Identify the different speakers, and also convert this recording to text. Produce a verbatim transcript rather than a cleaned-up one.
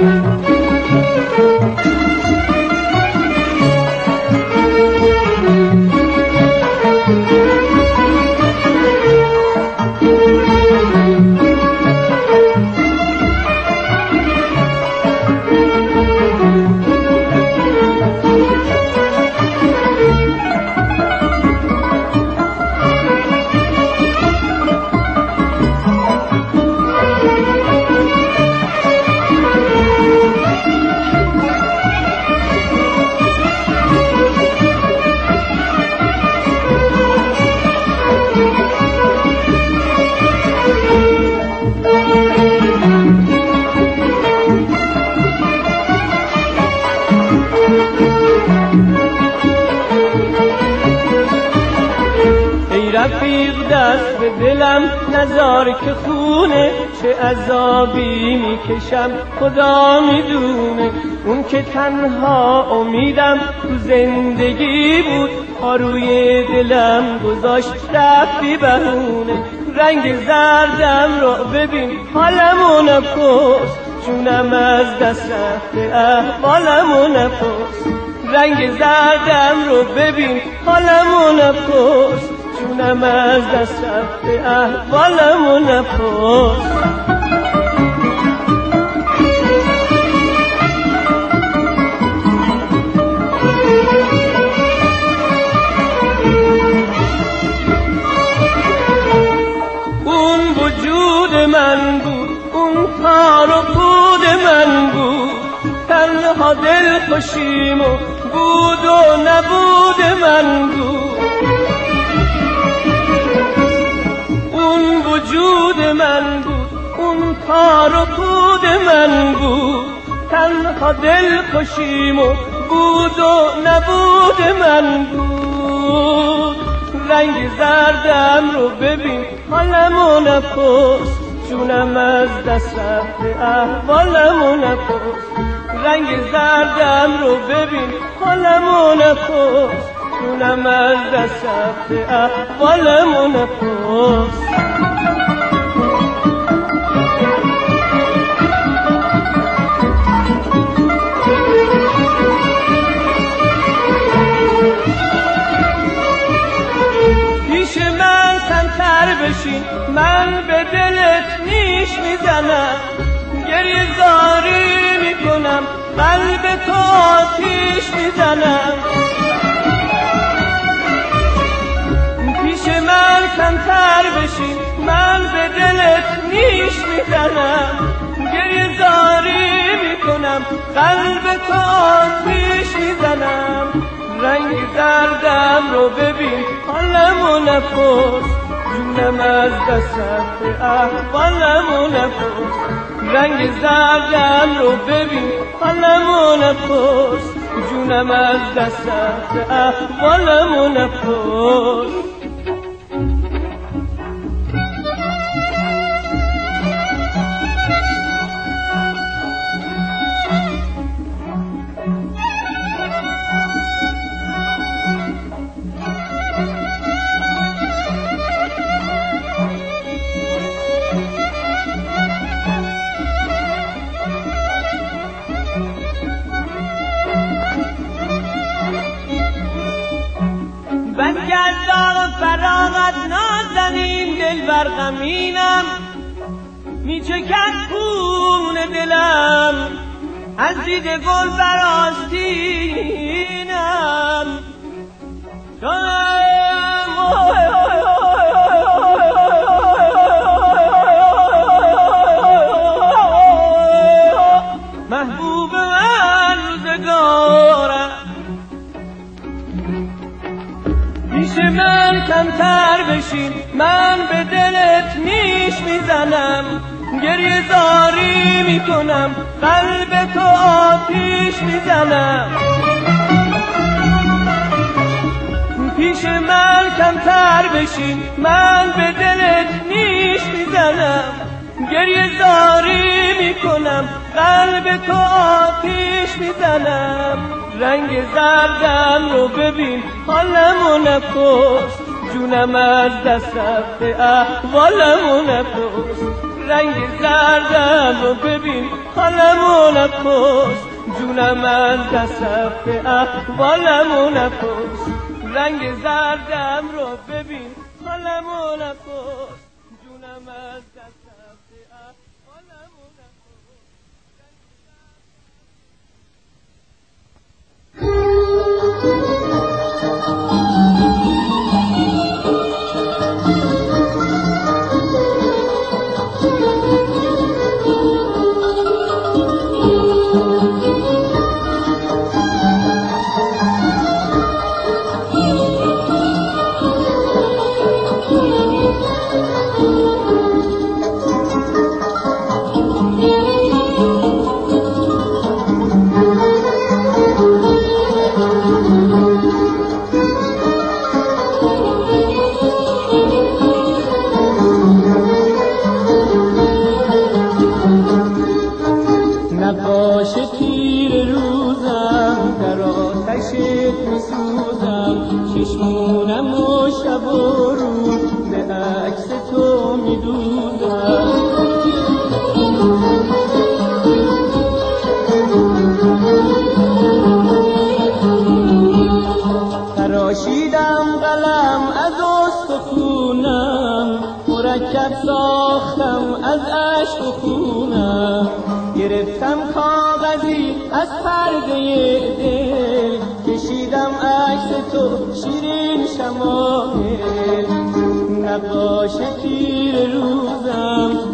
Speaker 1: رفیق دست به دلم نزار که خونه چه عذابی میکشم خدا میدونه. اون که تنها امیدم تو زندگی بود آروی دلم گذاشت رفتی بهونه. رنگ زردم رو ببین حالمو نپرس جونم از دست رفته احوالمو نپرس. رنگ زردم رو ببین حالمو نپرس جونم از دست رفته احوالمو نپرس. اون وجود من بود اون تار و پود من بود تنها دل خوشیمو بود و نبود من بود. وجود من بود اون تار و پود من بود تنها دل خوشیمو بود و نبود من بود. رنگ زردم رو ببین حالمو نپرس جونم از دست رفته احوالمو نپرس. رنگ زردم رو ببین حالمو نپرس جونم از دست رفته احوالمو نپرس. بشین من به دلت نیش میزنم گریه زاری میکنم قلب تو آتیش میزنم. پیش من کمتر بشین من به دلت نیش میزنم گریه زاری میکنم قلب تو آتیش میزنم. رنگ زردم رو ببین حالمو نپرس جونم از دست رفته احوالمو نپرس. رنگ زردم رو ببین حالمو نپرس جونم از دست رفته احوالمو نپرس. گرداغ فراغت نازنین دل بر غمینم میچکد خون دلم از دید گل بر آستینم. محبوب من روزگارم پیش من کمتر بشین من به دلت نیش میزنم گریه زاری میکنم قلب تو آتیش میزنم. پیش من کمتر بشین من به دلت نیش میزنم گریه زاری میکنم قلب تو آتیش میزنم. رنگ زردم رو ببین حالمو نپرس جونم از دست رفته احوالمو نپرس. رنگ زردم رو ببین حالمو نپرس جونم از دست احوالمو نپرس رنگ زردم رو ببین حالمو نپرس جونم از دست احوالمو نپرس نقاش تیر روزم در آتشت میسوزم چشمونم و شب و روز به عکس تو میدوزم تراشیدم قلم از استخونم مرکب ساختم از عشق و خونم گرفتم کاغذی از پرده دل کشیدم عکس تو شیرین شمایل نقاش تیر روزم